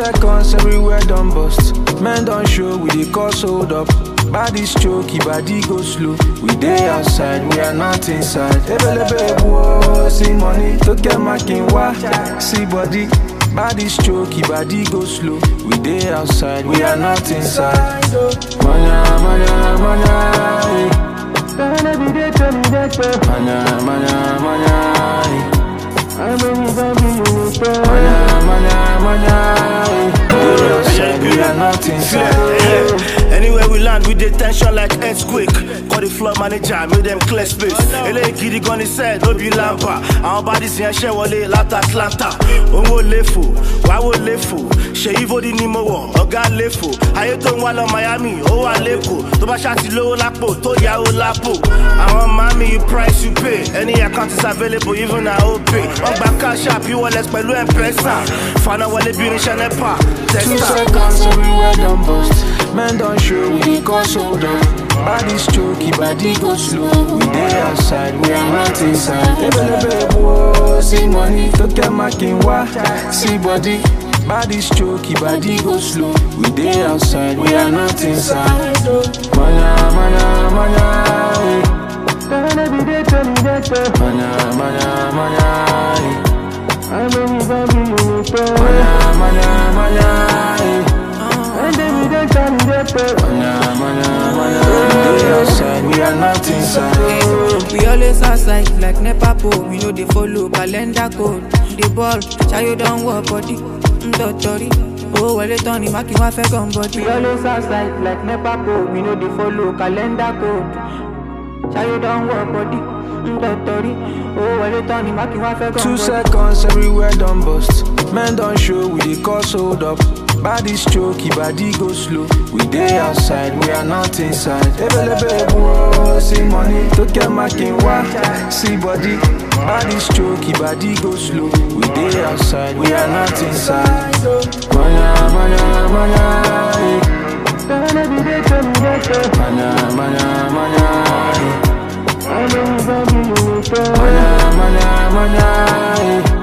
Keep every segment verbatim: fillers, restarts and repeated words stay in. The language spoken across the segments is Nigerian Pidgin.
seconds, everywhere done bust. Men don't show, we dey cause hold up. Body's choky, body go slow. We dey outside, we are not inside. Ebelebe whoa, see money, to get my king wa. See body, body's choky, body go slow. We dey outside, we are not inside. Manya, manya, manya, manya, manya, manya. Manya, manya, manya. We outside, we are not inside. Anywhere we land, we dey tension like earthquake. Call the floor manager, make them clear space. Ele gidi gun he said, no be lampa. Our bodies in share wale lata Atlanta. Ongo lefo, wawo lefo. She ivo di ni mo wo, oga lefo. Aye to wala Miami, o wa leko. To ba shati low lapo, to ya o lapo. Our mommy, you price you pay. Any account is available, even I pay. On back cash up, you wallet pẹ̀lú M-Pesa. Fana wale bini shanepa. Two seconds, everywhere done bust. Men don't show, we dey cause hold up. Body's choky, body go slow. We dey outside, we are not inside. Ebelebe whoa, see money, to get my king wa. See body, body's choky, body go slow. We dey outside, we are not inside. Manya, manya, manya. Manya, manya, manya. Manya, manya, manya. Manya, manya, manya. Outside, we are not inside. We always outside like Nepa pole. We know they follow calendar code. The ball, child don't work body. Ndotori, oh well it only making one gun body. We always outside like Nepa pole. We know they follow calendar code. Child don't work body. Ndotori, oh well it only making one gun body. Two seconds, everywhere done bust. Men don't show, we dey cause hold up. Body's choky, body go slow. We dey outside, we are not inside. Ebelebe whoa, see money, to get my king wa. See body, body's choky, body go slow. We dey outside, we are not inside. Manya, manya, manya. Manya, manya, manya. Manya, manya, manya.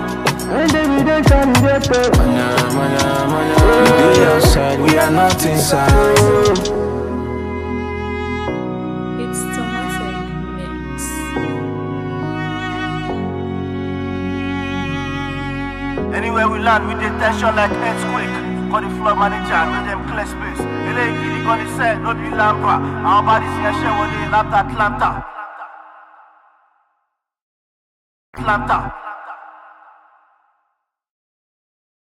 Manya, manya, manya. We dey outside, we are not inside. It's Tomatic Mix. Anywhere we land, we dey tension like earthquake. Call the floor manager, make them clear space. Ele gidi gun he said, no be lampa. Our bodies in share wale lata Atlanta. Atlanta.